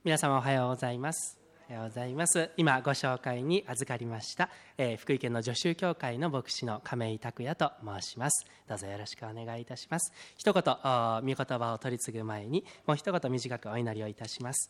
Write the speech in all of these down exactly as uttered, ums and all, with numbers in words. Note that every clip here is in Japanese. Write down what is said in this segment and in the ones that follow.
皆様おはようございます。おはようございます。今ご紹介に預かりました、えー、福井県の女州教会の牧師の亀井拓也と申します。どうぞよろしくお願いいたします。一言御言葉を取り次ぐ前にもう一言短くお祈りをいたします。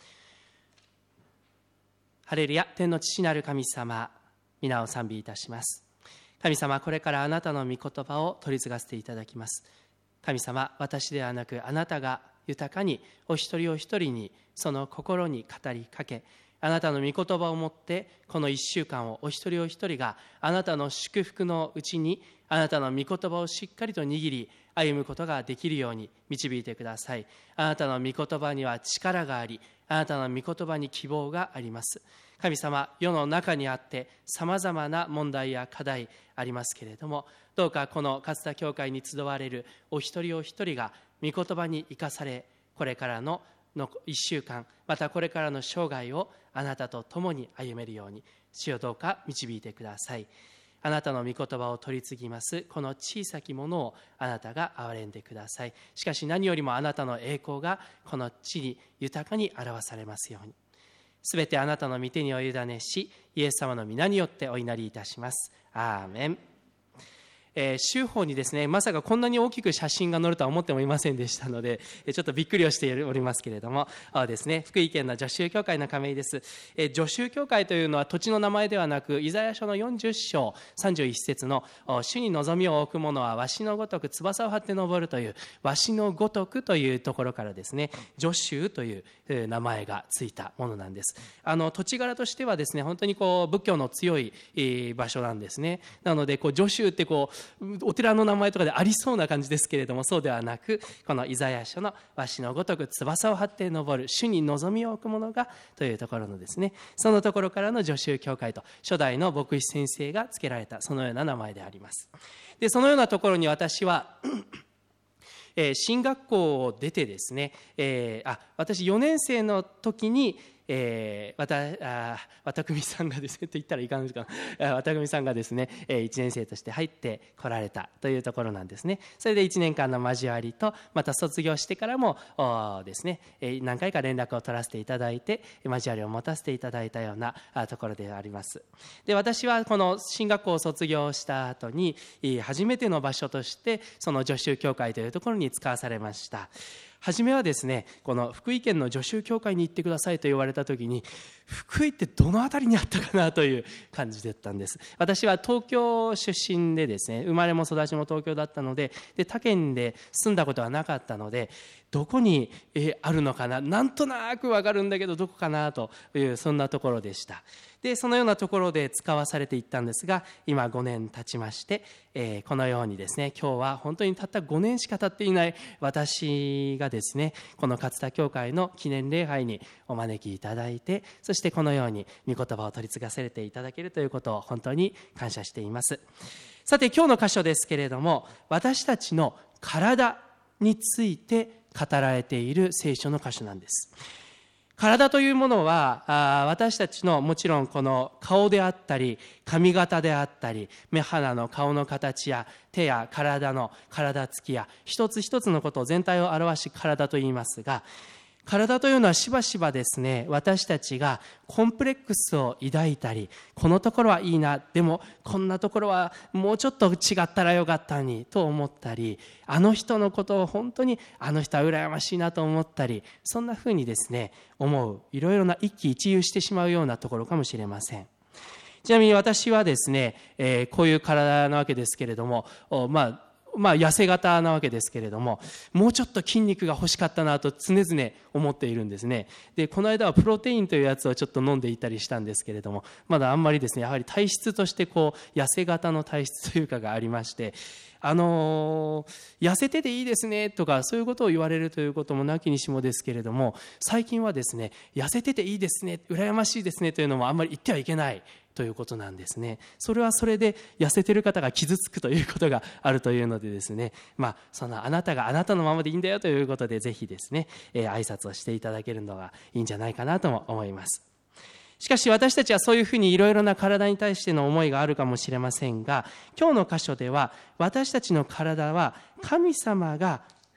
ハレルヤ。天の父なる神様、皆を賛美いたします。神様、これからあなたの御言葉を取り継がせていただきます。神様、私ではなくあなたが豊かにお一人お一人にその心に語りかけ、あなたの御言葉をもってこの一週間をお一人お一人があなたの祝福のうちにあなたの御言葉をしっかりと握り歩むことができるように導いてください。あなたの御言葉には力があり、あなたの御言葉に希望があります。神様、世の中にあってさまざまな問題や課題ありますけれども、どうかこの勝田教会に集われるお一人お一人が御言葉に生かされ、これからののいっしゅうかん、またこれからの生涯をあなたと共に歩めるように、主よどうか導いてください。あなたの御言葉を取り次ぎますこの小さきものをあなたが憐れんでください。しかし何よりもあなたの栄光がこの地に豊かに表されますように、すべてあなたの御手にお委ねし、イエス様の皆によってお祈りいたします。アーメン。えー、週報にですね、まさかこんなに大きく写真が載るとは思ってもいませんでしたので、ちょっとびっくりをしておりますけれども、あですね、福井県の女州教会の亀井です。えー、女州教会というのは土地の名前ではなく、イザヤ書のよんじゅっ章さんじゅういち節の主に望みを置く者はわしのごとく翼を張って登るという、わしのごとくというところからですね、女州という名前がついたものなんです。あの土地柄としてはですね、本当にこう仏教の強い場所なんですね。なのでこう女州ってこうお寺の名前とかでありそうな感じですけれども、そうではなく、このイザヤ書のわしのごとく翼を張って登る主に望みを置く者がというところのですね、そのところからの女州教会と初代の牧師先生が付けられた、そのような名前であります。でそのようなところに私はえー、進学校を出てですね、えー、あ私よねん生の時にえー、わたあわたくみさんがですねと言ったらいかんですか、わたくみさんがですね、えー、いちねん生として入ってこられたというところなんですね。それでいちねんかんの交わりと、また卒業してからもですね、えー、何回か連絡を取らせていただいて交わりを持たせていただいたようなところであります。で私はこの進学校を卒業した後に初めての場所としてその女州教会というところに使わされました。初めはですね、この福井県の女州教会に行ってくださいと言われた時に、福井ってどのあたりにあったかなという感じだったんです。私は東京出身でですね、生まれも育ちも東京だったので、で他県で住んだことはなかったので、どこにあるのかな、なんとなく分かるんだけどどこかなというそんなところでした。でそのようなところで使わされていったんですが、今ごねん経ちまして、えー、このようにですね、今日は本当にたったごねんしか経っていない私がですね、この勝田教会の記念礼拝にお招きいただいて、そしてこのように御言葉を取り継がせていただけるということを本当に感謝しています。さて今日の箇所ですけれども、私たちの体について語られている聖書の箇所なんです。体というものは私たちのもちろんこの顔であったり髪型であったり目鼻の顔の形や手や体の体つきや一つ一つのことを全体を表し体と言いますが、体というのはしばしばですね、私たちがコンプレックスを抱いたり、このところはいいな、でもこんなところはもうちょっと違ったらよかったのにと思ったり、あの人のことを本当にあの人は羨ましいなと思ったり、そんなふうにですね思う、いろいろな一喜一憂してしまうようなところかもしれません。ちなみに私はですね、えー、こういう体なわけですけれども、まあまあ、痩せ型なわけですけれども、もうちょっと筋肉が欲しかったなと常々思っているんですね。でこの間はプロテインというやつをちょっと飲んでいたりしたんですけれども、まだあんまりですね、やはり体質としてこう痩せ型の体質というかがありまして、あのー、痩せてていいですねとかそういうことを言われるということもなきにしもですけれども、最近はですね、痩せてていいですね、羨ましいですねというのもあんまり言ってはいけないということなんですね。それはそれで痩せてる方が傷つくということがあるというのでですね、まあそのあなたがあなたのままでいいんだよということで、ぜひですね、えー、挨拶をしていただけるのがいいんじゃないかなとも思います。しかし私たちはそういうふうにいろいろな体に対しての思いがあるかもしれませんが、今日の箇所では私たちの体は神様が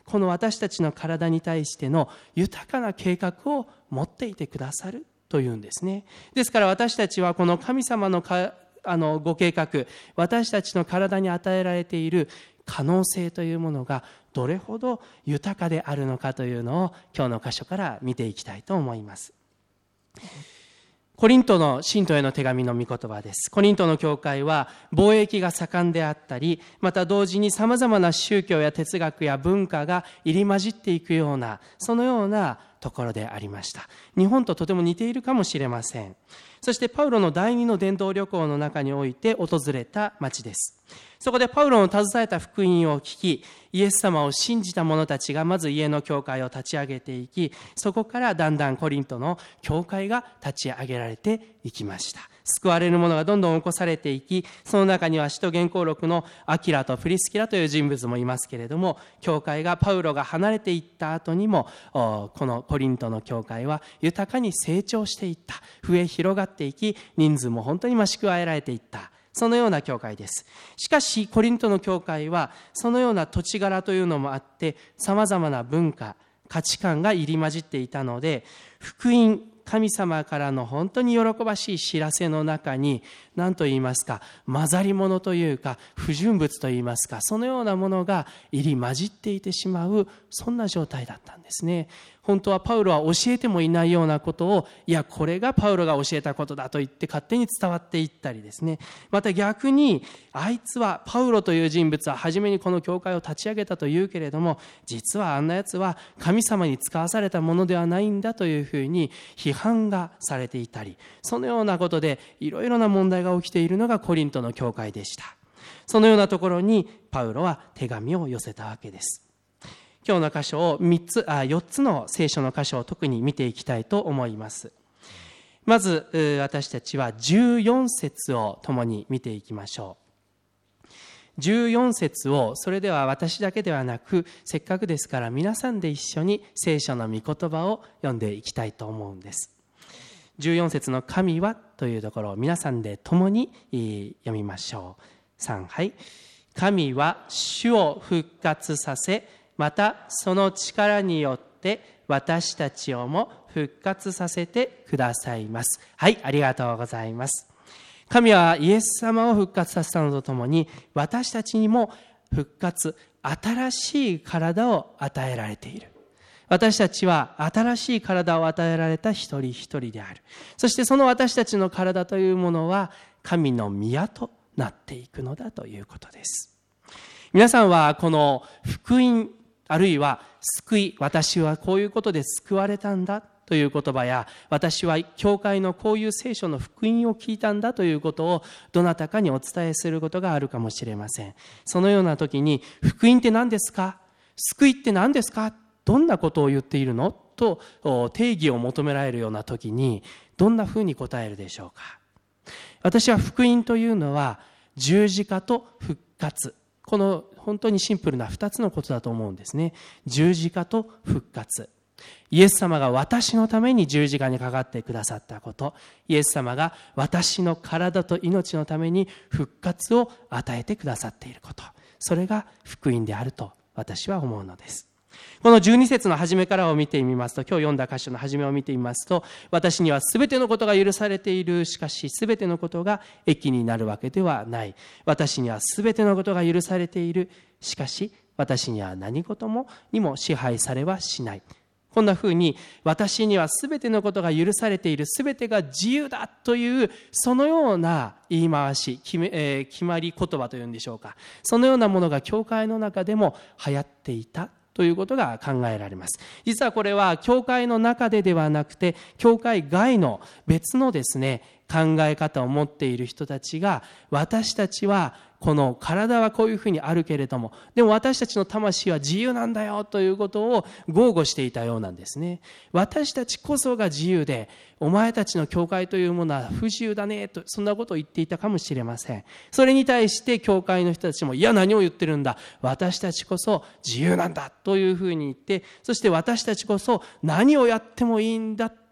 この私たちの体に対しての豊かな計画を持っていてくださるというんですね。ですから私たちはこの神様のかあのご計画、私たちの体に与えられている可能性というものがどれほど豊かであるのかというのを今日の箇所から見ていきたいと思います。コリントの信徒への手紙の御言葉です。コリントの教会は貿易が盛んであったり、また同時に様々な宗教や哲学や文化が入り混じっていくような、そのようなところでありました。日本ととても似ているかもしれません。そしてパウロの第二の伝道旅行の中において訪れた町です。そこでパウロの携えた福音を聞き、イエス様を信じた者たちがまず家の教会を立ち上げていき、そこからだんだんコリントの教会が立ち上げられていきました。救われる者がどんどん起こされていき、その中には使徒言行録のアキラとプリスキラという人物もいますけれども、教会がパウロが離れていった後にも、このコリントの教会は豊かに成長していった。増え広がっていき、人数も本当に増し加えられていった。そのような教会です。しかしコリントの教会はそのような土地柄というのもあって、様々な文化、価値観が入り混じっていたので、福音、神様からの本当に喜ばしい知らせの中に、何と言いますか、混ざり物というか不純物と言いますか、そのようなものが入り混じっていてしまう、そんな状態だったんですね。本当はパウロは教えてもいないようなことを、いやこれがパウロが教えたことだと言って勝手に伝わっていったりですね。また逆に、あいつはパウロという人物は初めにこの教会を立ち上げたと言うけれども、実はあんなやつは神様に使わされたものではないんだというふうに批判がされていたり、そのようなことでいろいろな問題が起きているのがコリントの教会でした。そのようなところにパウロは手紙を寄せたわけです。今日の箇所を三つ、あ、四つの聖書の箇所を特に見ていきたいと思います。まず私たちはじゅうよん節を共に見ていきましょう。じゅうよん節を、それでは私だけではなく、せっかくですから皆さんで一緒に聖書の御言葉を読んでいきたいと思うんです。じゅうよん節の神はというところを皆さんで共に読みましょう。さん、はい。神は主を復活させ、またその力によって私たちをも復活させてくださいます。はい、ありがとうございます。神はイエス様を復活させたのとともに、私たちにも復活、新しい体を与えられている。私たちは新しい体を与えられた一人一人である。そしてその私たちの体というものは神の宮となっていくのだということです。皆さんはこの福音、あるいは救い、私はこういうことで救われたんだという言葉や、私は教会のこういう聖書の福音を聞いたんだということをどなたかにお伝えすることがあるかもしれません。そのような時に、福音って何ですか？救いって何ですか？どんなことを言っているの？と定義を求められるような時に、どんなふうに答えるでしょうか？私は福音というのは十字架と復活、この本当にシンプルな二つのことだと思うんですね。十字架と復活。イエス様が私のために十字架にかかってくださったこと、イエス様が私の体と命のために復活を与えてくださっていること、それが福音であると私は思うのです。このじゅうに節の初めからを見てみますと、今日読んだ箇所の初めを見てみますと、私にはすべてのことが許されている。しかしすべてのことが益になるわけではない。私にはすべてのことが許されている。しかし私には何事もにも支配されはしない。こんなふうに、私にはすべてのことが許されている、すべてが自由だという、そのような言い回し、決め、えー、決まり言葉というんでしょうか。そのようなものが教会の中でも流行っていたということが考えられます。実はこれは教会の中でではなくて、教会外の別のですね、考え方を持っている人たちが、私たちはこの体はこういうふうにあるけれども、でも私たちの魂は自由なんだよということを豪語していたようなんですね。私たちこそが自由で、お前たちの教会というものは不自由だねと、そんなことを言っていたかもしれません。それに対して教会の人たちも、いや何を言ってるんだ、私たちこそ自由なんだというふうに言って、そして私たちこそ何をやってもいいんだと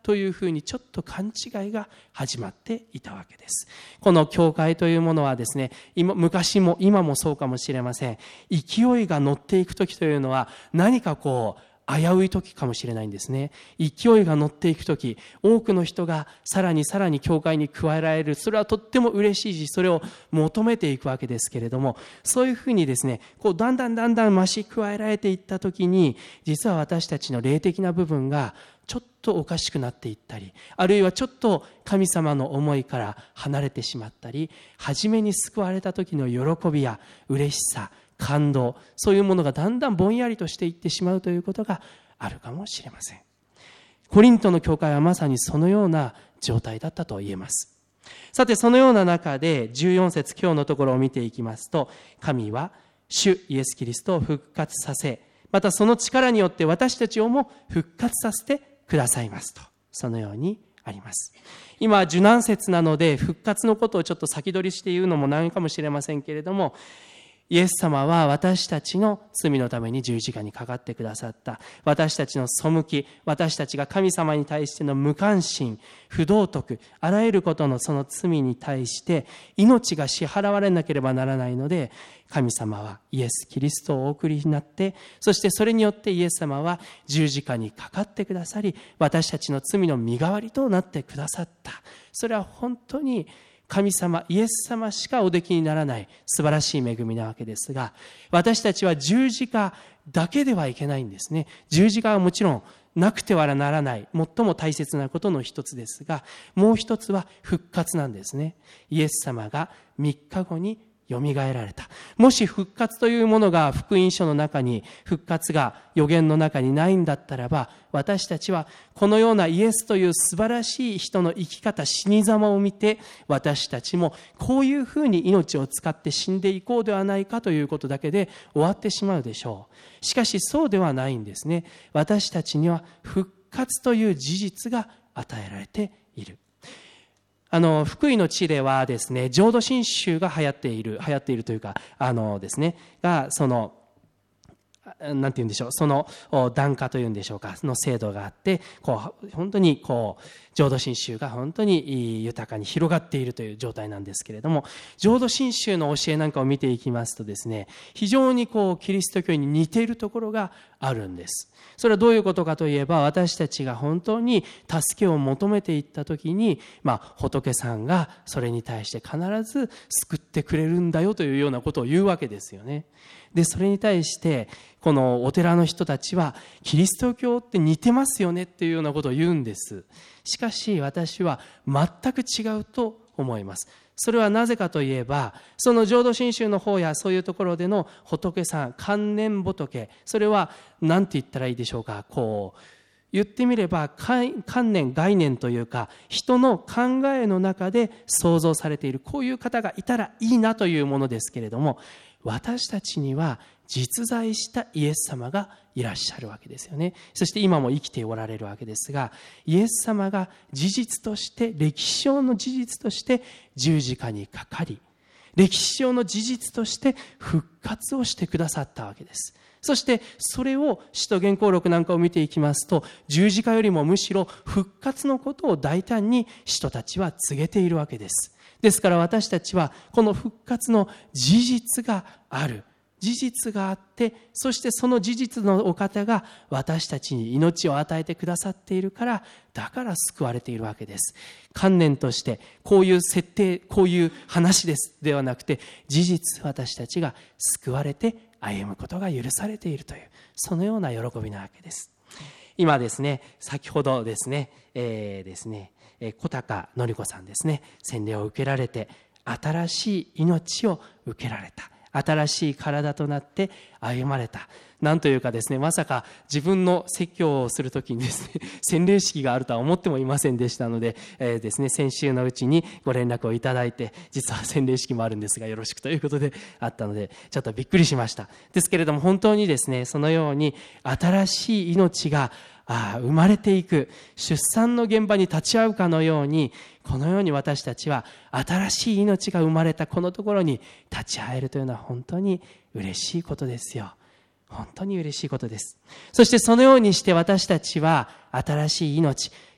というふうにちょっと勘違いが始まっていたわけです。この教会というものはですね、今昔も今もそうかもしれません。勢いが乗っていく時というのは何かこう危うい時かもしれないんですね。勢いが乗っていく時、多くの人がさらにさらに教会に加えられる。それはとっても嬉しいし、それを求めていくわけですけれども、そういうふうにですね、こうだんだんだんだん増し加えられていった時に、実は私たちの霊的な部分がちょっとおかしくなっていったり、あるいはちょっと神様の思いから離れてしまったり、初めに救われた時の喜びや嬉しさ、感動、そういうものがだんだんぼんやりとしていってしまうということがあるかもしれません。コリントの教会はまさにそのような状態だったと言えます。さて、そのような中でじゅうよん節、今日のところを見ていきますと、神は主イエス・キリストを復活させ、またその力によって私たちをも復活させてくださいますと、そのようにあります。今受難節なので復活のことをちょっと先取りして言うのも何かもしれませんけれども、イエス様は私たちの罪のために十字架にかかってくださった。私たちの背き、私たちが神様に対しての無関心、不道徳、あらゆることのその罪に対して命が支払われなければならないので、神様はイエス・キリストをお送りになって、そしてそれによってイエス様は十字架にかかってくださり、私たちの罪の身代わりとなってくださった。それは本当に神様、イエス様しかおできにならない素晴らしい恵みなわけですが、私たちは十字架だけではいけないんですね。十字架はもちろんなくてはならない最も大切なことの一つですが、もう一つは復活なんですね。イエス様がみっかごによみがえられた。もし復活というものが福音書の中に、復活が預言の中にないんだったらば、私たちはこのようなイエスという素晴らしい人の生き方、死に様を見て、私たちもこういうふうに命を使って死んでいこうではないかということだけで終わってしまうでしょう。しかしそうではないんですね。私たちには復活という事実が与えられている。あの福井の地ではですね、浄土真宗が流行っている流行っているというか、あのですねがそのなんて言うんでしょう、その檀家というんでしょうか、の制度があって、こう本当にこう浄土真宗が本当に豊かに広がっているという状態なんですけれども、浄土真宗の教えなんかを見ていきますとですね、非常にこうキリスト教に似ているところがあるんです。それはどういうことかといえば、私たちが本当に助けを求めていったときに、まあ、仏さんがそれに対して必ず救ってくれるんだよというようなことを言うわけですよね。で、それに対してこのお寺の人たちは、キリスト教って似てますよねっていうようなことを言うんです。しかし私は全く違うと思います。それはなぜかといえば、その浄土真宗の方やそういうところでの仏さん、観念仏、それは何て言ったらいいでしょうか、こう言ってみれば観念、概念というか、人の考えの中で想像されている、こういう方がいたらいいなというものですけれども、私たちには実在したイエス様がいらっしゃるわけですよね。そして今も生きておられるわけですが、イエス様が事実として、歴史上の事実として十字架にかかり、歴史上の事実として復活をしてくださったわけです。そしてそれを使徒言行録なんかを見ていきますと、十字架よりもむしろ復活のことを大胆に使徒たちは告げているわけです。ですから私たちはこの復活の事実がある、事実があって、そしてその事実のお方が私たちに命を与えてくださっているから、だから救われているわけです。観念としてこういう設定、こういう話ですではなくて、事実私たちが救われて歩むことが許されているという、そのような喜びなわけです。今ですね、先ほどですね、えー、ですね小高典子さんですね、洗礼を受けられて新しい命を受けられた、新しい体となって歩まれた。なんというかですね、まさか自分の説教をするときにですね、洗礼式があるとは思ってもいませんでしたので、えー、ですね、先週のうちにご連絡をいただいて、実は洗礼式もあるんですがよろしくということであったので、ちょっとびっくりしました。ですけれども、本当にですね、そのように新しい命がああ生まれていく、出産の現場に立ち会うかのように、このように私たちは新しい命が生まれたこのところに立ち会えるというのは本当に嬉しいことですよ。本当に嬉しいことです。そしてそのようにして私たちは新しい命、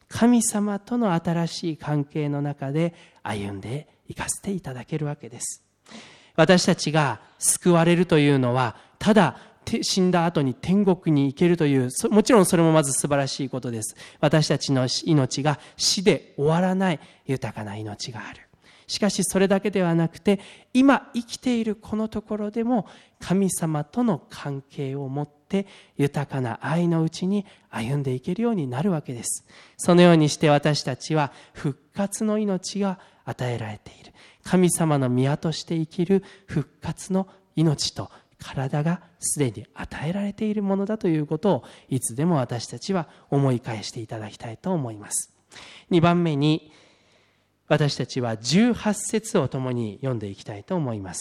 神様との新しい関係の中で歩んでいかせていただけるわけです。私たちが救われるというのは、ただ死んだ後に天国に行けるという、もちろんそれもまず素晴らしいことです。私たちの命が死で終わらない豊かな命がある。しかしそれだけではなくて、今生きているこのところでも神様との関係を持って豊かな愛のうちに歩んでいけるようになるわけです。そのようにして私たちは復活の命が与えられている。神様の宮として生きる復活の命と体がすでに与えられているものだということを、いつでも私たちは思い返していただきたいと思います。にばんめに、私たちはじゅうはち節を共に読んでいきたいと思います。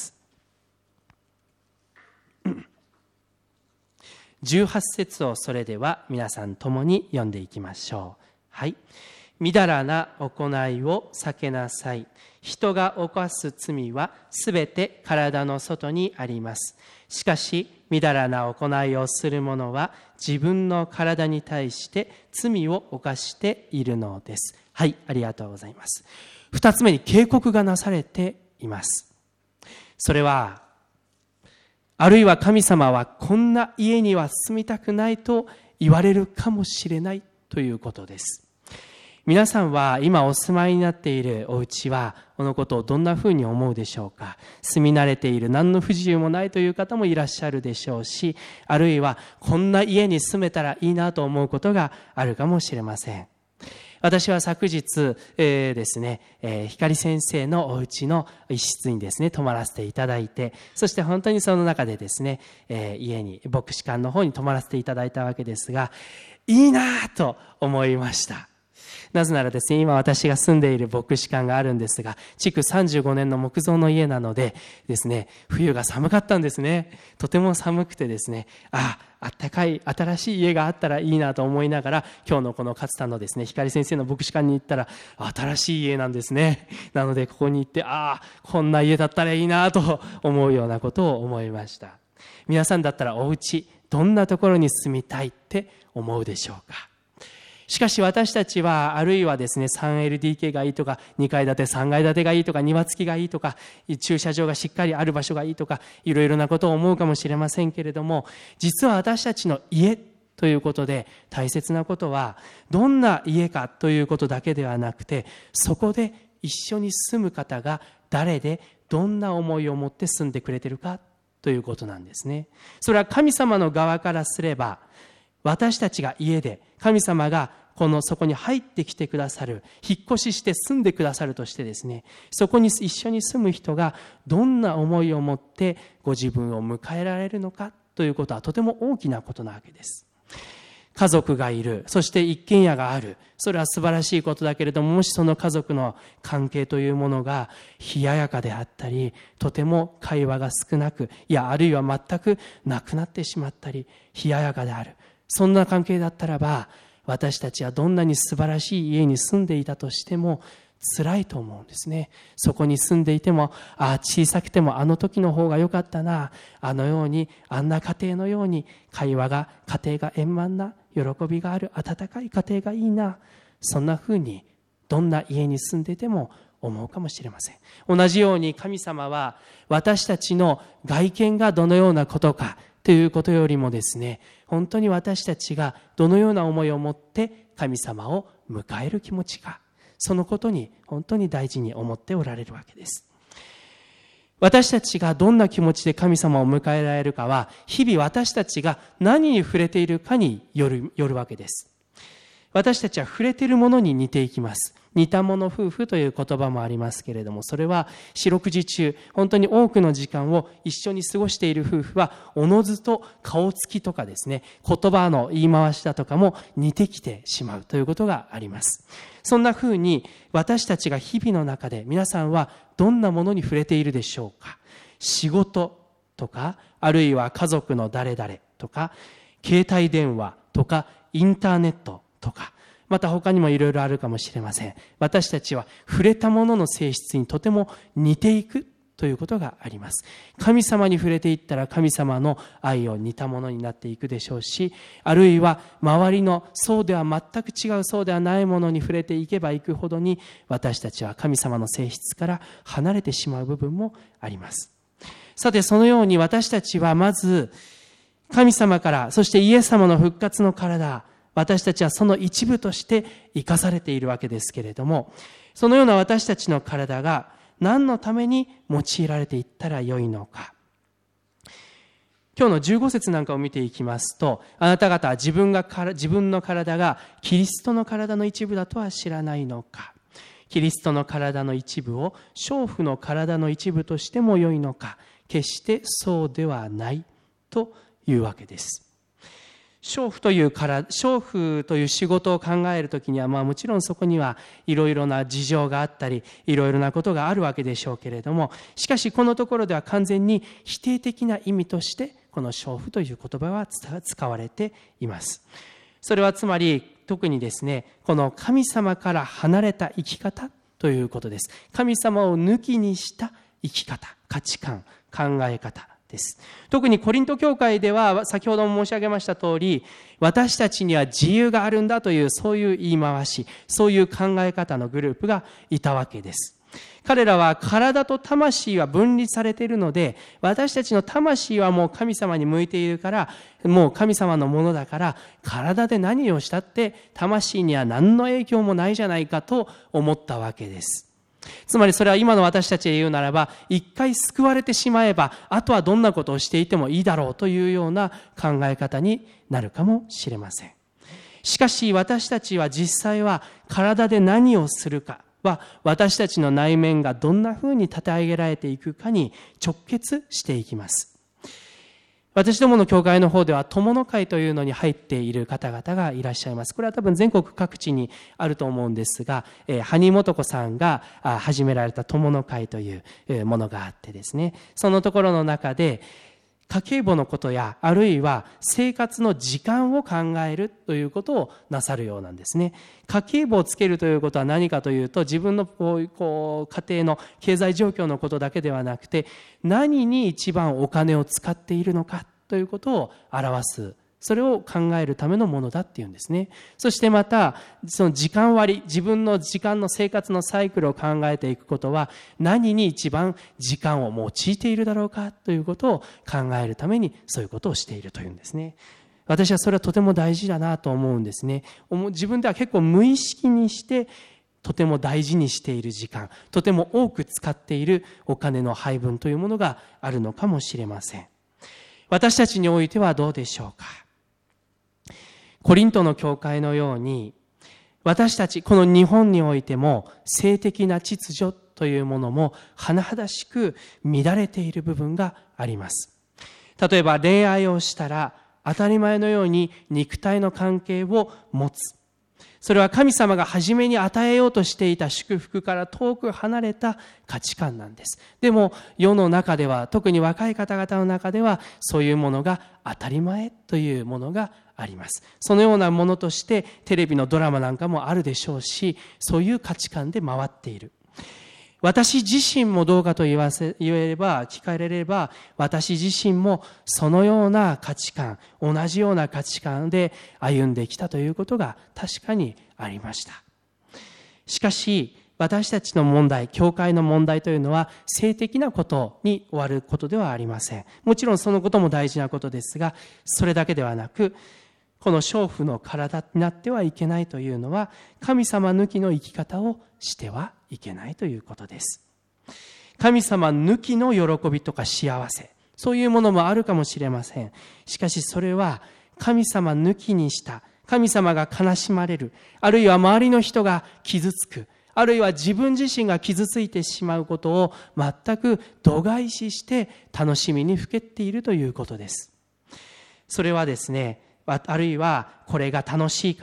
じゅうはち節をそれでは皆さん共に読んでいきましょう。はい。みだらな行いを避けなさい。人が犯す罪はすべて体の外にあります。しかし、みだらな行いをする者は自分の体に対して罪を犯しているのです。はい、ありがとうございます。二つ目に警告がなされています。それは、あるいは神様はこんな家には住みたくないと言われるかもしれないということです。皆さんは今お住まいになっているお家は、このことをどんなふうに思うでしょうか。住み慣れている、何の不自由もないという方もいらっしゃるでしょうし、あるいはこんな家に住めたらいいなと思うことがあるかもしれません。私は昨日、えー、ですね、えー、光先生のお家の一室にですね、泊まらせていただいて、そして本当にその中でですね、えー、家に、牧師館の方に泊まらせていただいたわけですが、いいなぁと思いました。なぜならですね、今私が住んでいる牧師館があるんですが、築さんじゅうごねんの木造の家なのでですね、冬が寒かったんですね。とても寒くてですね、ああ、あったかい新しい家があったらいいなと思いながら、今日のこの勝田のですね、光先生の牧師館に行ったら、新しい家なんですね。なのでここに行って、ああ、こんな家だったらいいなと思うようなことを思いました。皆さんだったらお家、どんなところに住みたいって思うでしょうか。しかし私たちは、あるいはですね、スリーエルディーケー がいいとか、にかい建て、さんがい建てがいいとか、庭付きがいいとか、駐車場がしっかりある場所がいいとか、いろいろなことを思うかもしれませんけれども、実は私たちの家ということで大切なことは、どんな家かということだけではなくて、そこで一緒に住む方が誰で、どんな思いを持って住んでくれているかということなんですね。それは神様の側からすれば、私たちが家で、神様がこのそこに入ってきてくださる、引っ越しして住んでくださるとしてですね、そこに一緒に住む人がどんな思いを持ってご自分を迎えられるのかということはとても大きなことなわけです。家族がいる、そして一軒家がある、それは素晴らしいことだけれども、もしその家族の関係というものが冷ややかであったり、とても会話が少なく、いやあるいは全くなくなってしまったり、冷ややかである、そんな関係だったらば、私たちはどんなに素晴らしい家に住んでいたとしても辛いと思うんですね。そこに住んでいても、ああ小さくてもあの時の方が良かったな、あのように、あんな家庭のように会話が、家庭が円満な、喜びがある温かい家庭がいいな、そんなふうにどんな家に住んでいても思うかもしれません。同じように神様は私たちの外見がどのようなことかということよりもですね、本当に私たちがどのような思いを持って神様を迎える気持ちか、そのことに本当に大事に思っておられるわけです。私たちがどんな気持ちで神様を迎えられるかは、日々私たちが何に触れているかによる、よるわけです。私たちは触れているものに似ていきます。似たもの夫婦という言葉もありますけれども、それは四六時中本当に多くの時間を一緒に過ごしている夫婦は、おのずと顔つきとかですね、言葉の言い回しだとかも似てきてしまうということがあります。そんなふうに私たちが日々の中で、皆さんはどんなものに触れているでしょうか。仕事とか、あるいは家族の誰々とか、携帯電話とか、インターネットとか、また他にもいろいろあるかもしれません。私たちは触れたものの性質にとても似ていくということがあります。神様に触れていったら神様の愛を似たものになっていくでしょうし、あるいは周りのそうでは全く違う、そうではないものに触れていけばいくほどに、私たちは神様の性質から離れてしまう部分もあります。さて、そのように私たちはまず神様から、そしてイエス様の復活の体、私たちはその一部として生かされているわけですけれども、そのような私たちの体が何のために用いられていったらよいのか。今日のじゅうご節なんかを見ていきますと、あなた方は自分が自分の体がキリストの体の一部だとは知らないのか。キリストの体の一部を娼婦の体の一部としてもよいのか。決してそうではないというわけです。娼婦というから、娼婦という仕事を考えるときには、まあもちろんそこにはいろいろな事情があったり、いろいろなことがあるわけでしょうけれども、しかしこのところでは完全に否定的な意味として、この娼婦という言葉は使われています。それはつまり、特にですね、この神様から離れた生き方ということです。神様を抜きにした生き方、価値観、考え方です。特にコリント教会では先ほども申し上げました通り、私たちには自由があるんだというそういう言い回し、そういう考え方のグループがいたわけです。彼らは体と魂は分離されているので、私たちの魂はもう神様に向いているから、もう神様のものだから、体で何をしたって魂には何の影響もないじゃないかと思ったわけです。つまりそれは今の私たちで言うならば、一回救われてしまえば、あとはどんなことをしていてもいいだろうというような考え方になるかもしれません。しかし私たちは実際は体で何をするかは、私たちの内面がどんな風に立て上げられていくかに直結していきます。私どもの教会の方では友の会というのに入っている方々がいらっしゃいます。これは多分全国各地にあると思うんですが、えー、埴本子さんが始められた友の会というものがあってですね、そのところの中で家計簿のことや、あるいは生活の時間を考えるということをなさるようなんですね。家計簿をつけるということは何かというと、自分のこうこう家庭の経済状況のことだけではなくて、何に一番お金を使っているのかということを表す、それを考えるためのものだっていうんですね。そしてまた、その時間割、自分の時間の生活のサイクルを考えていくことは、何に一番時間を用いているだろうかということを考えるために、そういうことをしているというんですね。私はそれはとても大事だなと思うんですね。自分では結構無意識にして、とても大事にしている時間、とても多く使っているお金の配分というものがあるのかもしれません。私たちにおいてはどうでしょうか。コリントの教会のように、私たち、この日本においても性的な秩序というものも甚だしく乱れている部分があります。例えば恋愛をしたら当たり前のように肉体の関係を持つ。それは神様が初めに与えようとしていた祝福から遠く離れた価値観なんです。でも世の中では、特に若い方々の中では、そういうものが当たり前というものがあります。そのようなものとしてテレビのドラマなんかもあるでしょうし、そういう価値観で回っている。私自身もどうかと言わせ、言えれば、聞かれれば、私自身もそのような価値観、同じような価値観で歩んできたということが確かにありました。しかし、私たちの問題、教会の問題というのは性的なことに終わることではありません。もちろんそのことも大事なことですが、それだけではなく、この娼婦の体になってはいけないというのは、神様抜きの生き方をしてはいけないということです。神様抜きの喜びとか幸せ、そういうものもあるかもしれません。しかしそれは神様抜きにした、神様が悲しまれる、あるいは周りの人が傷つく、あるいは自分自身が傷ついてしまうことを全く度外視して楽しみにふけっているということです。それはですね、あるいはこれが楽しいから、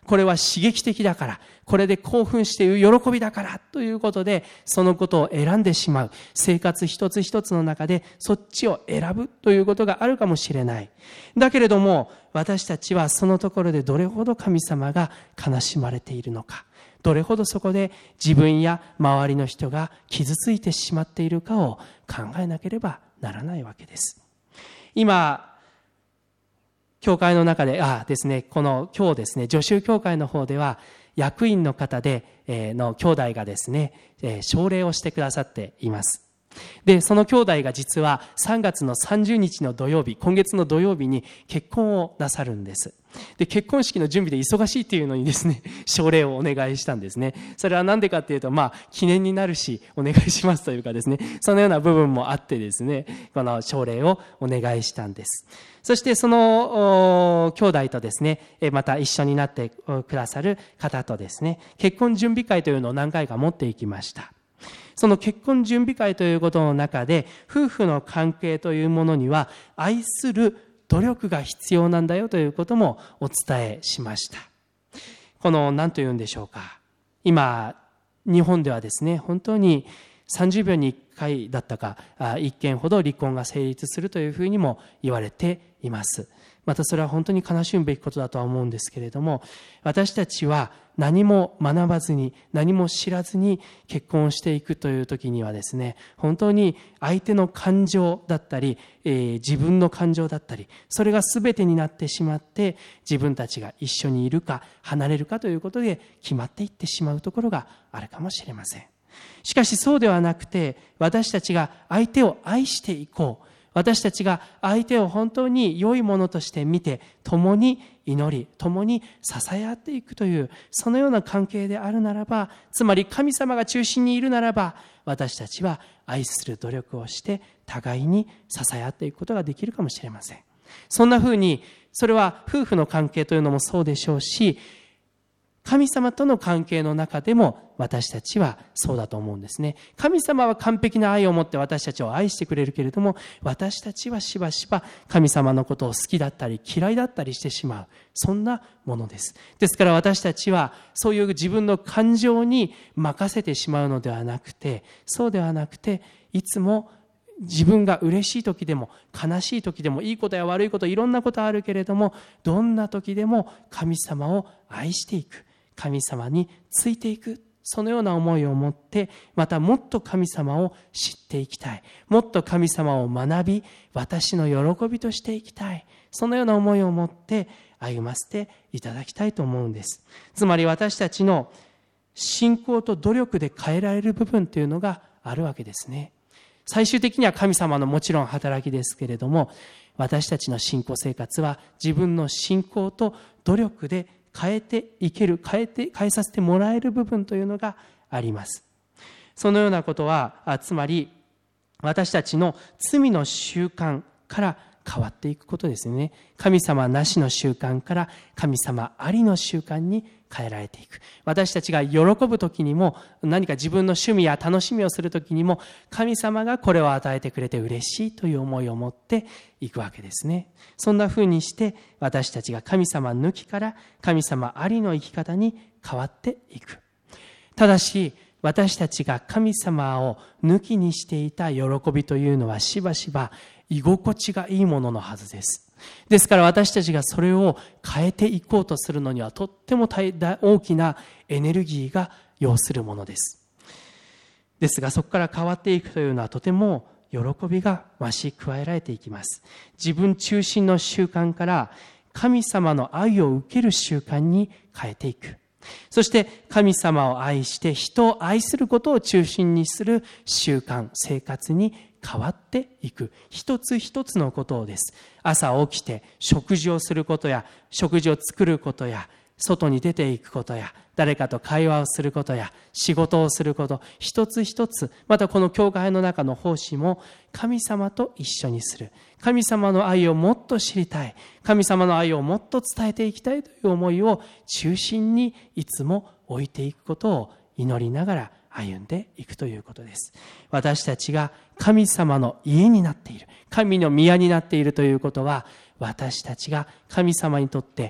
これは刺激的だから、これで興奮している喜びだからということで、そのことを選んでしまう。生活一つ一つの中でそっちを選ぶということがあるかもしれない。だけれども、私たちはそのところでどれほど神様が悲しまれているのか、どれほどそこで自分や周りの人が傷ついてしまっているかを考えなければならないわけです。今、教会の中で、ああですね、この今日ですね、女州教会の方では、役員の方で、えー、の兄弟がですね、えー、奨励をしてくださっています。で、その兄弟が実はさんがつのさんじゅうにちの土曜日、今月の土曜日に結婚をなさるんです。で、結婚式の準備で忙しいっていうのにですね、奨励をお願いしたんですね。それは何でかっていうと、まあ、記念になるし、お願いしますというかですね、そのような部分もあってですね、この奨励をお願いしたんです。そしてその兄弟とですね、また一緒になってくださる方とですね、結婚準備会というのを何回か持っていきました。その結婚準備会ということの中で、夫婦の関係というものには愛する努力が必要なんだよということもお伝えしました。この何と言うんでしょうか。今、日本ではですね、本当にさんじゅうびょうにいっかいだったか、いっけんほど離婚が成立するというふうにも言われています。またそれは本当に悲しむべきことだとは思うんですけれども、私たちは何も学ばずに、何も知らずに結婚をしていくという時にはですね、本当に相手の感情だったり、えー、自分の感情だったり、それが全てになってしまって、自分たちが一緒にいるか離れるかということで決まっていってしまうところがあるかもしれません。しかしそうではなくて、私たちが相手を愛していこう。私たちが相手を本当に良いものとして見て、共に祈り、共に支え合っていくという、そのような関係であるならば、つまり神様が中心にいるならば、私たちは愛する努力をして、互いに支え合っていくことができるかもしれません。そんなふうに、それは夫婦の関係というのもそうでしょうし、神様との関係の中でも私たちはそうだと思うんですね。神様は完璧な愛を持って私たちを愛してくれるけれども、私たちはしばしば神様のことを好きだったり嫌いだったりしてしまう。そんなものです。ですから私たちはそういう自分の感情に任せてしまうのではなくて、そうではなくて、いつも自分が嬉しい時でも悲しい時でも、いいことや悪いこと、いろんなことあるけれども、どんな時でも神様を愛していく。神様についていく、そのような思いを持って、またもっと神様を知っていきたい、もっと神様を学び、私の喜びとしていきたい、そのような思いを持って歩ませていただきたいと思うんです。つまり私たちの信仰と努力で変えられる部分というのがあるわけですね。最終的には神様のもちろん働きですけれども、私たちの信仰生活は自分の信仰と努力で変えていける、変えて、変えさせてもらえる部分というのがあります。そのようなことは、つまり私たちの罪の習慣から変わっていくことですね。神様なしの習慣から神様ありの習慣に変えられていく。私たちが喜ぶときにも、何か自分の趣味や楽しみをするときにも、神様がこれを与えてくれて嬉しいという思いを持っていくわけですね。そんな風にして私たちが神様抜きから神様ありの生き方に変わっていく。ただし私たちが神様を抜きにしていた喜びというのはしばしば居心地がいいもののはずです。ですから私たちがそれを変えていこうとするのにはとっても大きなエネルギーが要するものです。ですがそこから変わっていくというのはとても喜びが増し加えられていきます。自分中心の習慣から神様の愛を受ける習慣に変えていく。そして神様を愛して人を愛することを中心にする習慣、生活に変わっていく。一つ一つのことをです。朝起きて食事をすることや、食事を作ることや、外に出ていくことや、誰かと会話をすることや、仕事をすること、一つ一つ、またこの教会の中の奉仕も神様と一緒にする。神様の愛をもっと知りたい。神様の愛をもっと伝えていきたいという思いを中心にいつも置いていくことを祈りながら歩んでいくということです。私たちが神様の家になっている、神の宮になっているということは、私たちが神様にとって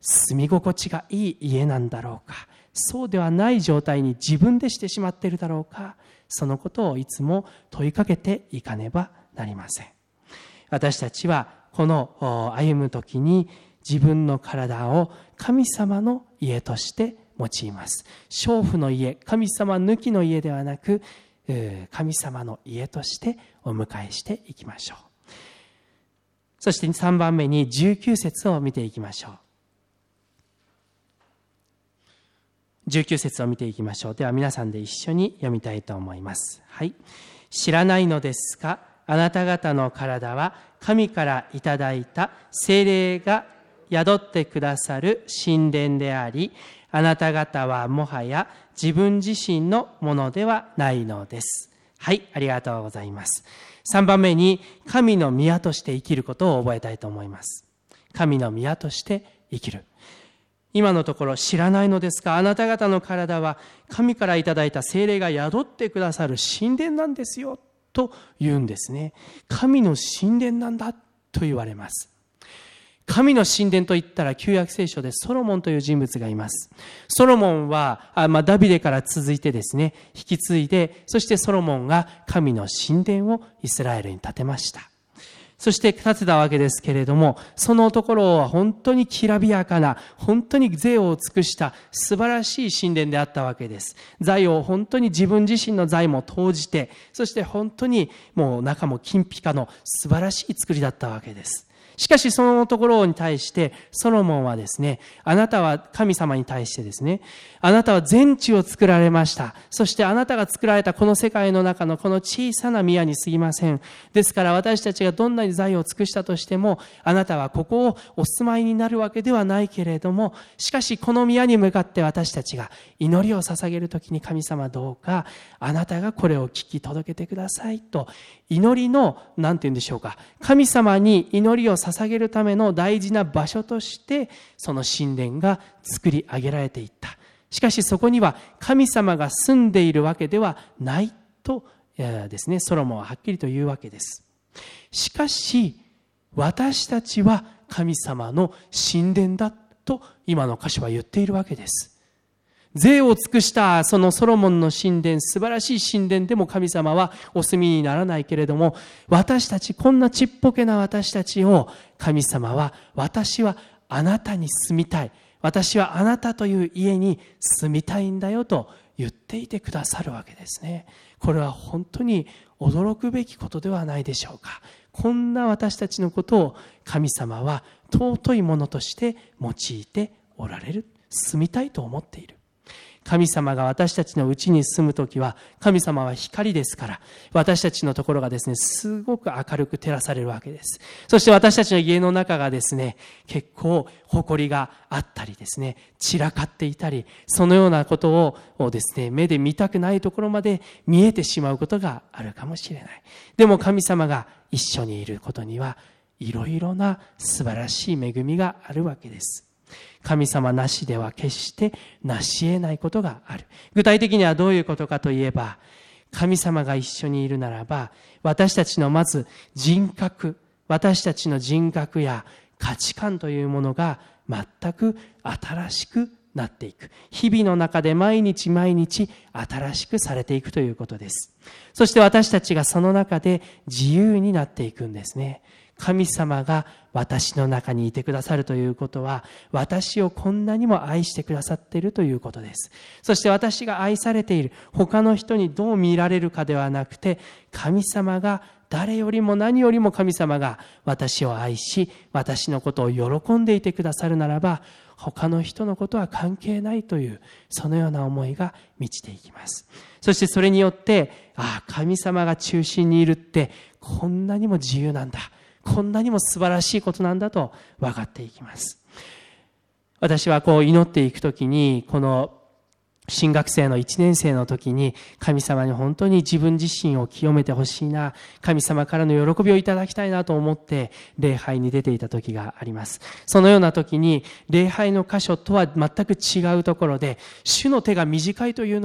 住み心地がいい家なんだろうか、そうではない状態に自分でしてしまっているだろうか、そのことをいつも問いかけていかねばなりません。私たちはこの歩むときに自分の体を神様の家として用います。娼婦の家、神様抜きの家ではなく、神様の家としてお迎えしていきましょう。そしてさんばんめにじゅうきゅう節を見ていきましょう。じゅうきゅう節を見ていきましょう。では皆さんで一緒に読みたいと思います。はい。知らないのですか、あなた方の体は神からいただいた聖霊が宿ってくださる神殿であり、あなた方はもはや自分自身のものではないのです。はい、ありがとうございます。さんばんめに、神の宮として生きることを覚えたいと思います。神の宮として生きる。今のところ、知らないのですか、あなた方の体は神からいただいた聖霊が宿ってくださる神殿なんですよと言うんですね。神の神殿なんだと言われます。神の神殿といったら旧約聖書でソロモンという人物がいます。ソロモンは、あまあ、ダビデから続いてですね、引き継いで、そしてソロモンが神の神殿をイスラエルに建てました。そして建てたわけですけれども、そのところは本当にきらびやかな、本当に贅を尽くした素晴らしい神殿であったわけです。財を本当に自分自身の財も投じて、そして本当にもう中も金ピカの素晴らしい作りだったわけです。しかしそのところに対してソロモンはですね、あなたは神様に対してですね、あなたは全地を作られました。そしてあなたが作られたこの世界の中のこの小さな宮に過ぎません。ですから私たちがどんなに財を尽くしたとしても、あなたはここをお住まいになるわけではないけれども、しかしこの宮に向かって私たちが祈りを捧げるときに、神様どうかあなたがこれを聞き届けてくださいと、祈りのなんて言うんでしょうか、神様に祈りを捧げるための大事な場所としてその神殿が作り上げられていった。しかしそこには神様が住んでいるわけではないとですね、ソロモンははっきりと言うわけです。しかし私たちは神様の神殿だと今の箇所は言っているわけです。贅を尽くしたそのソロモンの神殿、素晴らしい神殿でも神様はお住みにならないけれども、私たち、こんなちっぽけな私たちを神様は、私はあなたに住みたい、私はあなたという家に住みたいんだよと言っていてくださるわけですね。これは本当に驚くべきことではないでしょうか。こんな私たちのことを神様は尊いものとして用いておられる、住みたいと思っている。神様が私たちのうちに住むときは、神様は光ですから、私たちのところがですね、すごく明るく照らされるわけです。そして私たちの家の中がですね、結構埃があったりですね、散らかっていたり、そのようなことをですね、目で見たくないところまで見えてしまうことがあるかもしれない。でも神様が一緒にいることには、いろいろな素晴らしい恵みがあるわけです。神様なしでは決して成し得ないことがある。具体的にはどういうことかといえば、神様が一緒にいるならば、私たちのまず人格、私たちの人格や価値観というものが全く新しくなっていく。日々の中で毎日毎日新しくされていくということです。そして私たちがその中で自由になっていくんですね。神様が私の中にいてくださるということは、私をこんなにも愛してくださっているということです。そして私が愛されている、他の人にどう見られるかではなくて、神様が誰よりも何よりも神様が私を愛し、私のことを喜んでいてくださるならば、他の人のことは関係ないという、そのような思いが満ちていきます。そしてそれによって、ああ、神様が中心にいるってこんなにも自由なんだ、こんなにも素晴らしいことなんだと分かっていきます。私はこう祈っていくときに、この新学生のいちねん生の時に、神様に本当に自分自身を清めてほしいな、神様からの喜びをいただきたいなと思って礼拝に出ていた時があります。そのような時に礼拝の箇所とは全く違うところで、主の手が短いというのか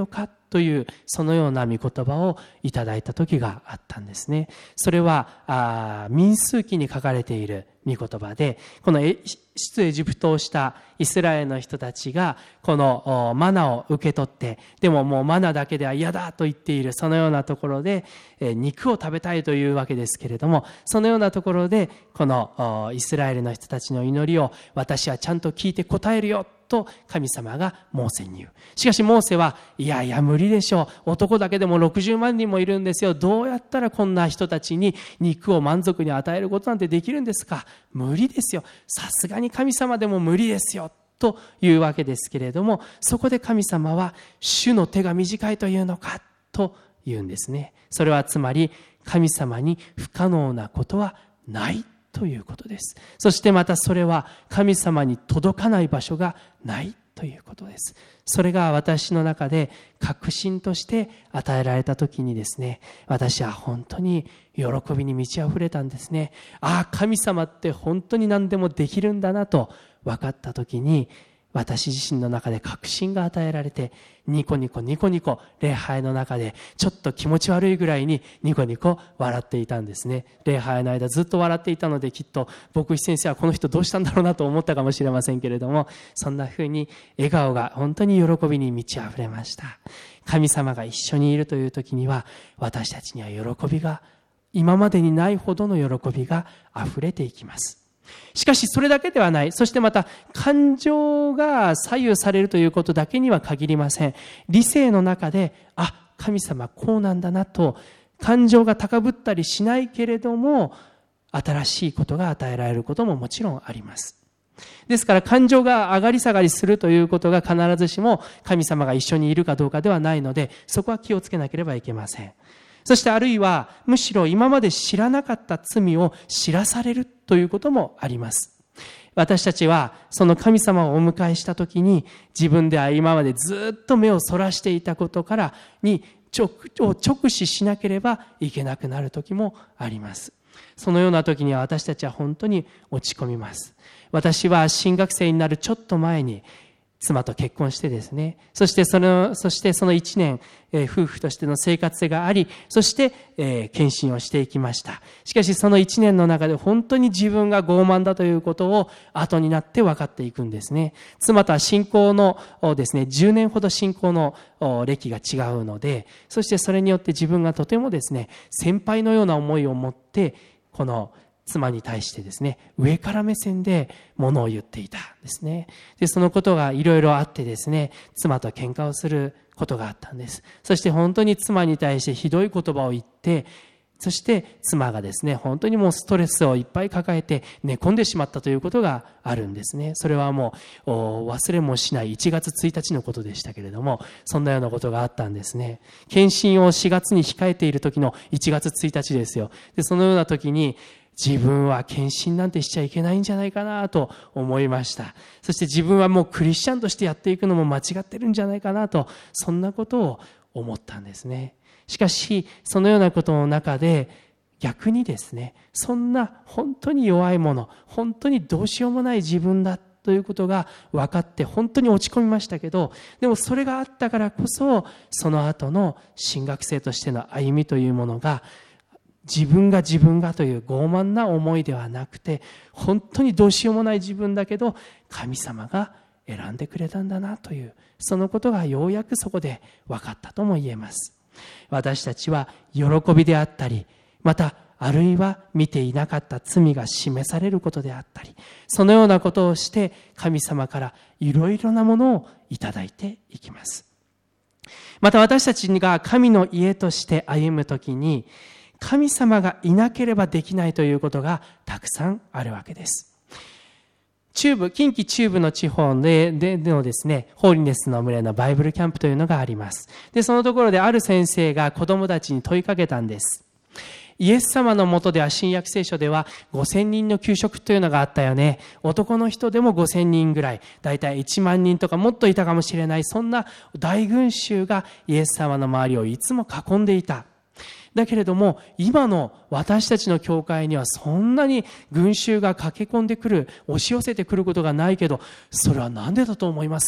というそのような御言葉をいただいた時があったんですね。それはあ民数記に書かれている御言葉で、この出エジプトをしたイスラエルの人たちがこのマナを受け取って、でももうマナだけでは嫌だと言っているそのようなところで肉を食べたいというわけですけれども、そのようなところでこのイスラエルの人たちの祈りを私はちゃんと聞いて答えるよと神様がモーセに言う。しかしモーセは、いやいや無理でしょう。男だけでもろくじゅうまんにんもいるんですよ。どうやったらこんな人たちに肉を満足に与えることなんてできるんですか。無理ですよ。さすがに神様でも無理ですよ。というわけですけれども、そこで神様は、主の手が短いというのかと言うんですね。それはつまり、神様に不可能なことはないということです。そしてまたそれは神様に届かない場所がないということです。それが私の中で確信として与えられたときにですね、私は本当に喜びに満ち溢れたんですね。ああ、神様って本当に何でもできるんだなと分かったときに、私自身の中で確信が与えられて、ニコニコニコニコ礼拝の中でちょっと気持ち悪いぐらいにニコニコ笑っていたんですね。礼拝の間ずっと笑っていたので、きっと牧師先生はこの人どうしたんだろうなと思ったかもしれませんけれども、そんな風に笑顔が本当に喜びに満ち溢れました。神様が一緒にいるという時には、私たちには喜びが、今までにないほどの喜びが溢れていきます。しかしそれだけではない。そしてまた感情が左右されるということだけには限りません。理性の中で、あ、神様こうなんだなと感情が高ぶったりしないけれども、新しいことが与えられることももちろんあります。ですから感情が上がり下がりするということが必ずしも神様が一緒にいるかどうかではないので、そこは気をつけなければいけません。そしてあるいはむしろ今まで知らなかった罪を知らされるということもあります。私たちはその神様をお迎えしたときに、自分では今までずっと目をそらしていたことからに直直視しなければいけなくなる時もあります。そのような時には私たちは本当に落ち込みます。私は新学生になるちょっと前に妻と結婚してですね、そしてその、そしてその一年、えー、夫婦としての生活があり、そして、えー、献身をしていきました。しかしその一年の中で本当に自分が傲慢だということを後になって分かっていくんですね。妻とは信仰のですね、じゅうねんほど信仰の歴が違うので、そしてそれによって自分がとてもですね、先輩のような思いを持って、この妻に対してですね、上から目線で物を言っていたんですね。で、そのことがいろいろあってですね、妻と喧嘩をすることがあったんです。そして本当に妻に対してひどい言葉を言って、そして妻がですね、本当にもうストレスをいっぱい抱えて寝込んでしまったということがあるんですね。それはもう忘れもしないいちがつついたちのことでしたけれども、そんなようなことがあったんですね。献身をしがつに控えている時のいちがつついたちですよ。で、そのような時に、自分は献身なんてしちゃいけないんじゃないかなと思いました。そして自分はもうクリスチャンとしてやっていくのも間違ってるんじゃないかなと、そんなことを思ったんですね。しかし、そのようなことの中で、逆にですね、そんな本当に弱いもの、本当にどうしようもない自分だということが分かって本当に落ち込みましたけど、でもそれがあったからこそ、その後の神学生としての歩みというものが、自分が自分がという傲慢な思いではなくて、本当にどうしようもない自分だけど、神様が選んでくれたんだなという、そのことがようやくそこで分かったとも言えます。私たちは喜びであったり、またあるいは見ていなかった罪が示されることであったり、そのようなことをして神様からいろいろなものをいただいていきます。また私たちが神の家として歩むときに、神様がいなければできないということがたくさんあるわけです。中部、近畿中部の地方で、で、でのですね、ホーリネスの群れのバイブルキャンプというのがあります。で、そのところである先生が子供たちに問いかけたんです。イエス様の下では新約聖書ではごせんにんの給食というのがあったよね。男の人でもごせんにんぐらい、だいたいいちまんにんとかもっといたかもしれない、そんな大群衆がイエス様の周りをいつも囲んでいた。だけれども、今の私たちの教会にはそんなに群衆が駆け込んでくる、押し寄せてくることがないけど、それは何でだと思いますか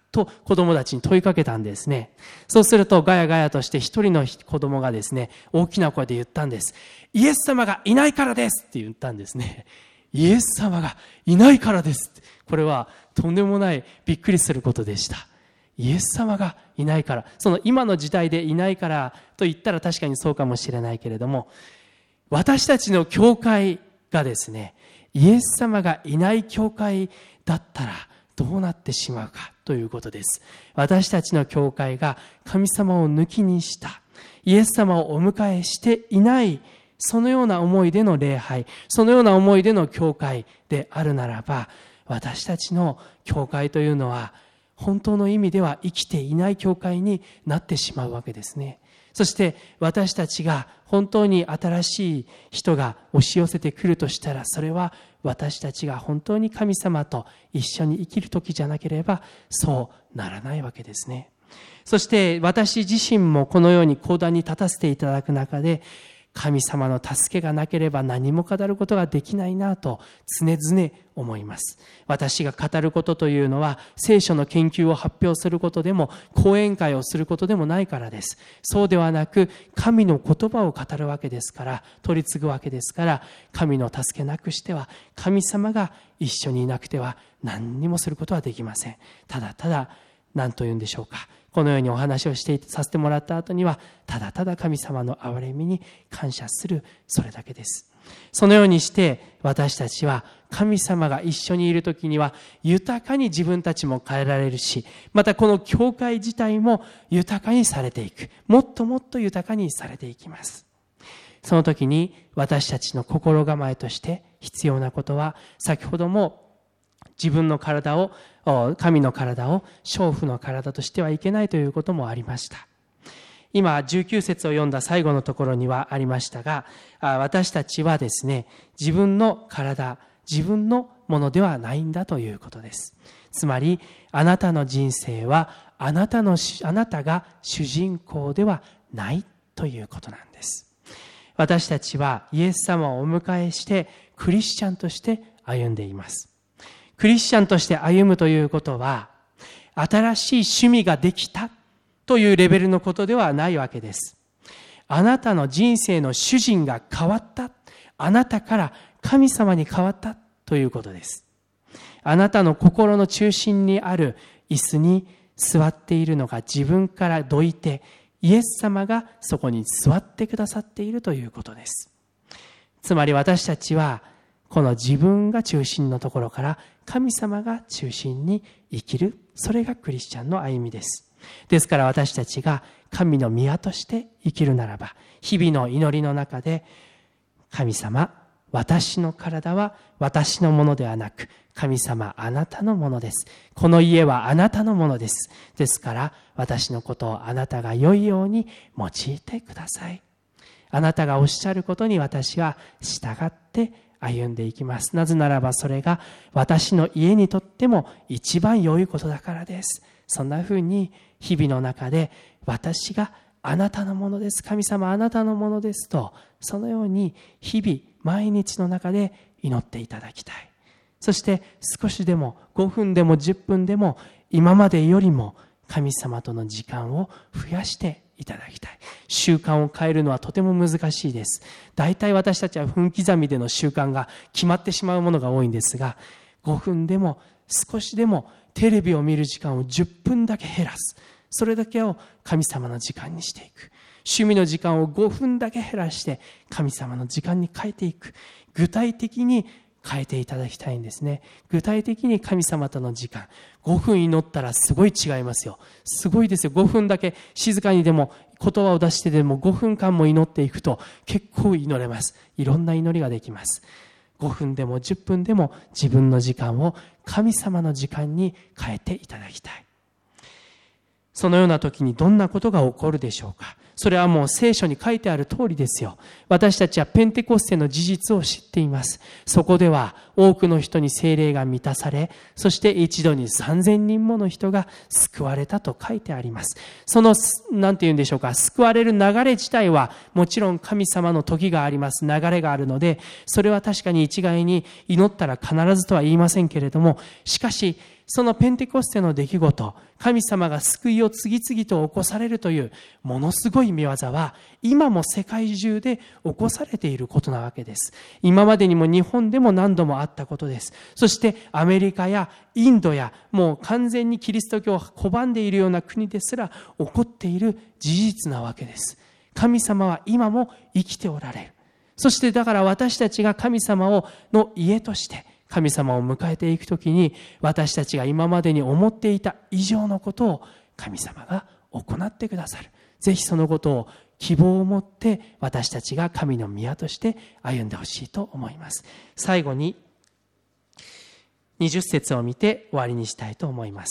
と子供たちに問いかけたんですね。そうするとガヤガヤとして一人の子供がですね、大きな声で言ったんです。イエス様がいないからですって言ったんですね。イエス様がいないからです。これはとんでもないびっくりすることでした。イエス様がいないから、その今の時代でいないからと言ったら確かにそうかもしれないけれども、私たちの教会がですね、イエス様がいない教会だったらどうなってしまうかということです。私たちの教会が神様を抜きにした、イエス様をお迎えしていない、そのような思いでの礼拝、そのような思いでの教会であるならば、私たちの教会というのは本当の意味では生きていない教会になってしまうわけですね。そして私たちが本当に新しい人が押し寄せてくるとしたら、それは私たちが本当に神様と一緒に生きる時じゃなければそうならないわけですね。そして私自身もこのように講談に立たせていただく中で、神様の助けがなければ何も語ることができないなと常々思います。私が語ることというのは聖書の研究を発表することでも講演会をすることでもないからです。そうではなく、神の言葉を語るわけですから、取り継ぐわけですから、神の助けなくしては、神様が一緒にいなくては何にもすることはできません。ただただ何と言うんでしょうか、このようにお話をしてさせてもらった後には、ただただ神様の憐れみに感謝する、それだけです。そのようにして私たちは神様が一緒にいるときには豊かに自分たちも変えられるし、またこの教会自体も豊かにされていく、もっともっと豊かにされていきます。その時に私たちの心構えとして必要なことは、先ほども自分の体を、神の体を娼婦の体としてはいけないということもありました。今じゅうきゅう節を読んだ最後のところにはありましたが、私たちはですね、自分の体、自分のものではないんだということです。つまりあなたの人生はあなたのあなたが主人公ではないということなんです。私たちはイエス様をお迎えしてクリスチャンとして歩んでいます。クリスチャンとして歩むということは、新しい趣味ができたというレベルのことではないわけです。あなたの人生の主人が変わった。あなたから神様に変わったということです。あなたの心の中心にある椅子に座っているのが自分からどいて、イエス様がそこに座ってくださっているということです。つまり私たちは、この自分が中心のところから神様が中心に生きる、それがクリスチャンの歩みです。ですから私たちが神の宮として生きるならば、日々の祈りの中で、神様、私の体は私のものではなく、神様、あなたのものです。この家はあなたのものです。ですから私のことをあなたが良いように用いてください。あなたがおっしゃることに私は従って歩んでいきます。なぜならばそれが私の家にとっても一番良いことだからです。そんなふうに日々の中で、私があなたのものです、神様あなたのものですと、そのように日々毎日の中で祈っていただきたい。そして少しでもごふんでもじゅっぷんでも今までよりも神様との時間を増やしていただきたい。習慣を変えるのはとても難しいです。大体私たちは分刻みでの習慣が決まってしまうものが多いんですが、ごふんでも少しでもテレビを見る時間をじゅっぷんだけ減らす。それだけを神様の時間にしていく。趣味の時間をごふんだけ減らして神様の時間に変えていく。具体的に変えていただきたいんですね。具体的に神様との時間。ごふん祈ったらすごい違いますよ。すごいですよ。ごふんだけ静かにでも言葉を出してでもごふんかんも祈っていくと結構祈れます。いろんな祈りができます。ごふんでもじゅっぷんでも自分の時間を神様の時間に変えていただきたい。そのような時にどんなことが起こるでしょうか。それはもう聖書に書いてある通りですよ。私たちはペンテコステの事実を知っています。そこでは多くの人に聖霊が満たされ、そして一度にさんぜんにんもの人が救われたと書いてあります。その、なんて言うんでしょうか、救われる流れ自体はもちろん神様の時があります。流れがあるので、それは確かに一概に祈ったら必ずとは言いませんけれども、しかしそのペンテコステの出来事、神様が救いを次々と起こされるというものすごい見業は、今も世界中で起こされていることなわけです。今までにも日本でも何度もあったことです。そしてアメリカやインドや、もう完全にキリスト教を拒んでいるような国ですら起こっている事実なわけです。神様は今も生きておられる。そしてだから私たちが神様をの家として神様を迎えていくときに、私たちが今までに思っていた以上のことを神様が行ってくださる。ぜひそのことを希望を持って私たちが神の宮として歩んでほしいと思います。最後ににじゅっ節を見て終わりにしたいと思います。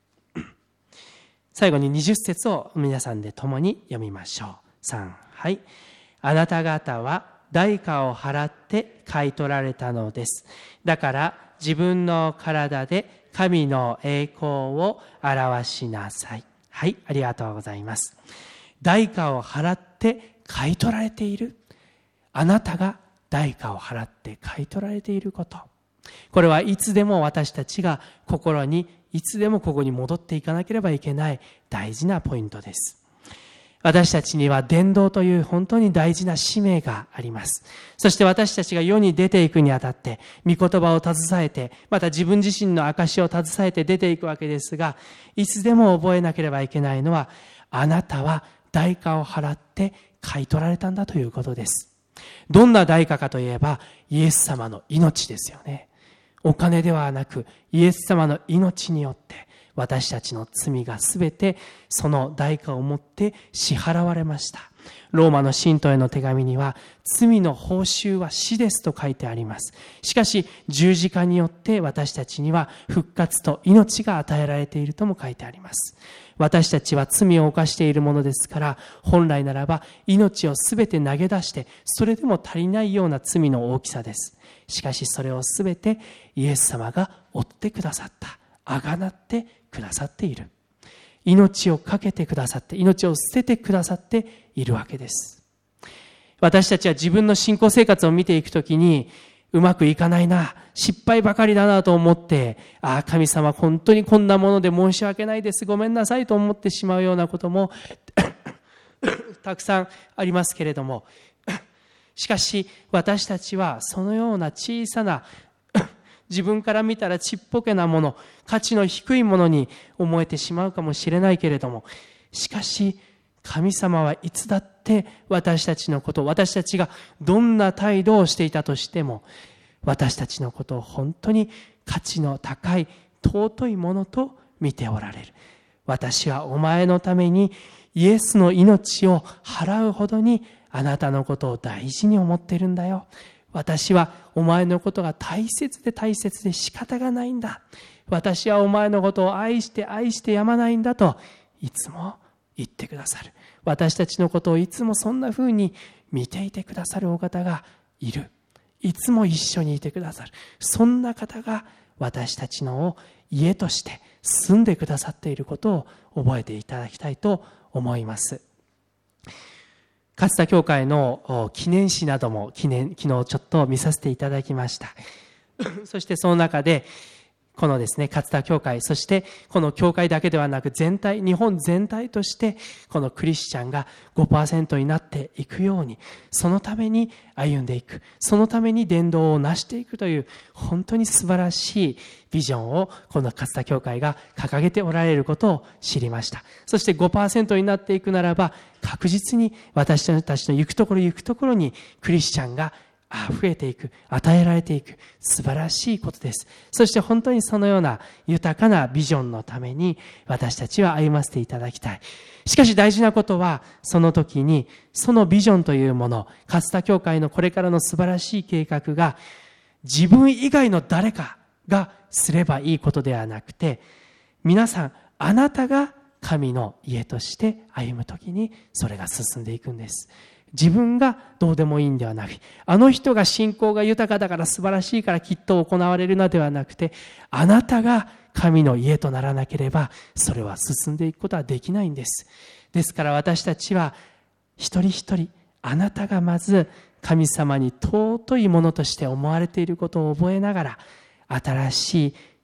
最後ににじゅっ節を皆さんで共に読みましょう。さん、はい。あなた方は代価を払って買い取られたのです。だから自分の体で神の栄光を表しなさい。はい、ありがとうございます。代価を払って買い取られている。あなたが代価を払って買い取られていること。これはいつでも私たちが心にいつでもここに戻っていかなければいけない大事なポイントです。私たちには伝道という本当に大事な使命があります。そして私たちが世に出ていくにあたって、御言葉を携えて、また自分自身の証を携えて出ていくわけですが、いつでも覚えなければいけないのは、あなたは代価を払って買い取られたんだということです。どんな代価かといえば、イエス様の命ですよね。お金ではなく、イエス様の命によって、私たちの罪がすべてその代価をもって支払われました。ローマの信徒への手紙には、罪の報酬は死ですと書いてあります。しかし十字架によって私たちには復活と命が与えられているとも書いてあります。私たちは罪を犯しているものですから、本来ならば命をすべて投げ出して、それでも足りないような罪の大きさです。しかしそれをすべてイエス様が負ってくださった。あがなってくださっている。命をかけてくださって、命を捨ててくださっているわけです。私たちは自分の信仰生活を見ていくときに、うまくいかないな、失敗ばかりだなと思って、ああ、神様本当にこんなもので申し訳ないです、ごめんなさいと思ってしまうようなこともたくさんありますけれども、しかし私たちはそのような小さな自分から見たらちっぽけなもの、価値の低いものに思えてしまうかもしれないけれども、しかし神様はいつだって私たちのこと、私たちがどんな態度をしていたとしても、私たちのことを本当に価値の高い尊いものと見ておられる。私はお前のためにイエスの命を払うほどにあなたのことを大事に思っているんだよ。私はお前のことが大切で大切で仕方がないんだ。私はお前のことを愛して愛してやまないんだといつも言ってくださる。私たちのことをいつもそんな風に見ていてくださるお方がいる。いつも一緒にいてくださる。そんな方が私たちの家として住んでくださっていることを覚えていただきたいと思います。勝田教会の記念誌なども記念、昨日ちょっと見させていただきました。そしてその中で、このですね、勝田教会、そしてこの教会だけではなく全体、日本全体として、このクリスチャンが ごパーセント になっていくように、そのために歩んでいく、そのために伝道を成していくという、本当に素晴らしいビジョンを、この勝田教会が掲げておられることを知りました。そして ごパーセント になっていくならば、確実に私たちの行くところ行くところにクリスチャンが増えていく、与えられていく、素晴らしいことです。そして本当にそのような豊かなビジョンのために私たちは歩ませていただきたい。しかし大事なことは、その時にそのビジョンというもの、勝田教会のこれからの素晴らしい計画が自分以外の誰かがすればいいことではなくて、皆さん、あなたが神の家として歩む時にそれが進んでいくんです。自分がどうでもいいんではなく、あの人が信仰が豊かだから素晴らしいからきっと行われるのではなくて、あなたが神の家とならなければそれは進んでいくことはできないんです。ですから私たちは一人一人、あなたがまず神様に尊いものとして思われていることを覚えながら、新しい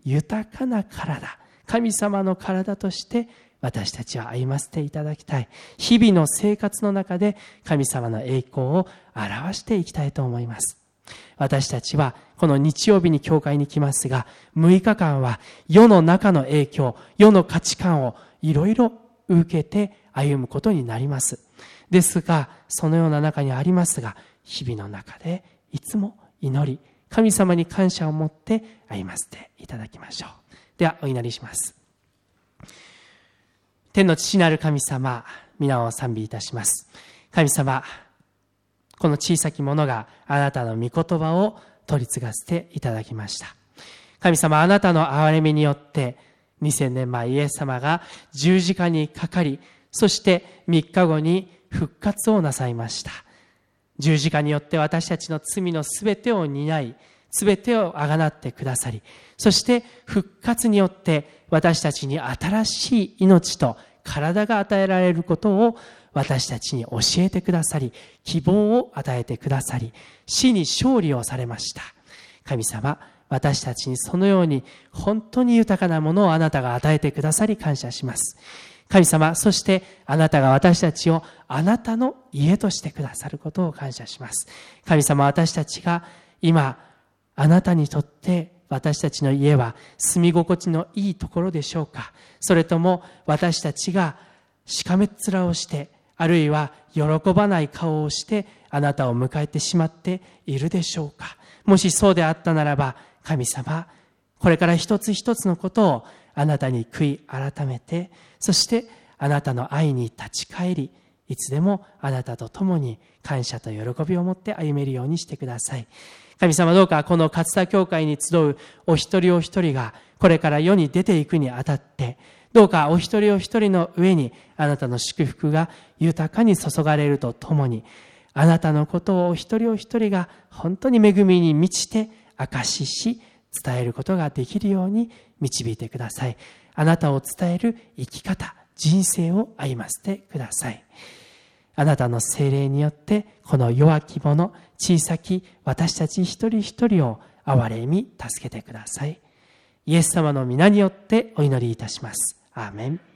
豊かな体、神様の体として私たちは歩ませていただきたい。日々の生活の中で神様の栄光を表していきたいと思います。私たちはこの日曜日に教会に来ますが、むいかかんは世の中の影響、世の価値観をいろいろ受けて歩むことになります。ですが、そのような中にありますが、日々の中でいつも祈り、神様に感謝を持って歩ませていただきましょう。ではお祈りします。天の父なる神様、皆を賛美いたします。神様、この小さきものがあなたの御言葉を取り継がせていただきました。神様、あなたの憐れみによってにせんねんまえイエス様が十字架にかかり、そしてみっかごに復活をなさいました。十字架によって私たちの罪のすべてを担い、すべてをあがなってくださり、そして復活によって私たちに新しい命と体が与えられることを私たちに教えてくださり、希望を与えてくださり、死に勝利をされました。神様、私たちにそのように本当に豊かなものをあなたが与えてくださり感謝します。神様、そしてあなたが私たちをあなたの家としてくださることを感謝します。神様、私たちが今あなたにとって私たちの家は住み心地のいいところでしょうか。それとも私たちがしかめっ面をして、あるいは喜ばない顔をしてあなたを迎えてしまっているでしょうか。もしそうであったならば、神様、これから一つ一つのことをあなたに悔い改めて、そしてあなたの愛に立ち返り、いつでもあなたと共に感謝と喜びを持って歩めるようにしてください。神様、どうかこの勝田教会に集うお一人お一人がこれから世に出ていくにあたって、どうかお一人お一人の上にあなたの祝福が豊かに注がれるとともに、あなたのことをお一人お一人が本当に恵みに満ちて証しし伝えることができるように導いてください。あなたを伝える生き方、人生を歩ませてください。あなたの聖霊によってこの弱き者、小さき私たち一人一人を憐れみ助けてください。イエス様の皆によってお祈りいたします。アーメン。